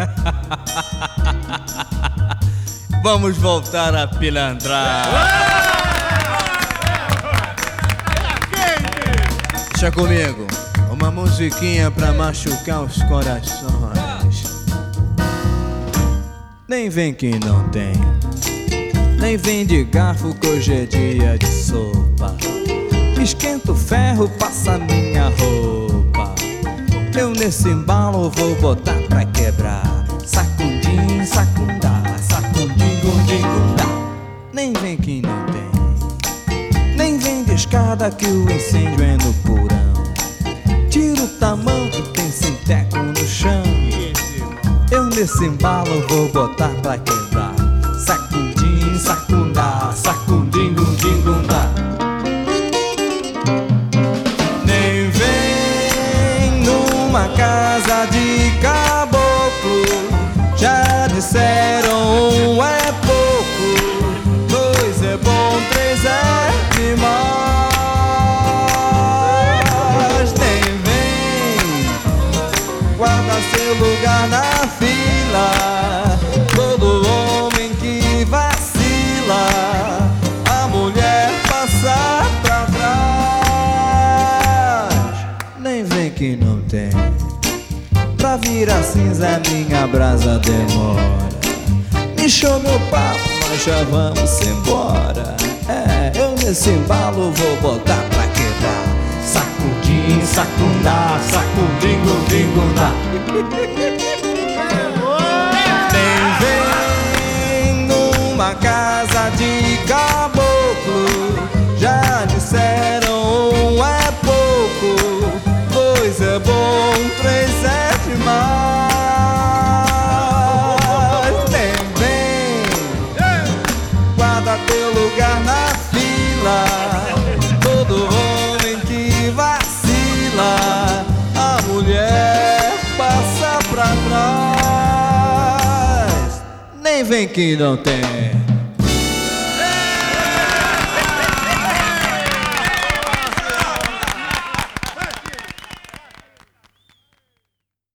Vamos voltar a pilantrar. Deixa comigo, uma musiquinha pra machucar os corações. Nem vem que não tem, nem vem de garfo que hoje é dia de sopa. Esquenta o ferro, passa minha roupa. Eu nesse embalo vou botar pra quebrar. Sacundim, sacundá, sacundim, gundim, gundá. Nem vem que não tem, nem vem de escada que o incêndio é no porão. Tira o tamanco, tem sinteco no chão. Eu nesse embalo vou botar pra quebrar. Sacundim, sacundá, sacundim, gundim, gundá. Nem vem numa casa de caboclo. Já disseram um é pouco, dois é bom, três é demais. Nem vem, guarda seu lugar na fila. Todo homem que vacila, a mulher passa pra trás. Nem vem que não tem, pra virar cinza minha brasa demora. Encheu meu papo, nós já vamos embora. Eu nesse embalo vou botar pra quebrar. Sacudim, sacundá, sacudim, gundim, gundá. Nem vem numa casa de caboclo. Já disseram um é pouco, dois é bom, três é demais. Nem vem, guarda teu lugar na fila. Todo homem que vacila, a mulher passa pra trás. Nem vem que não tem.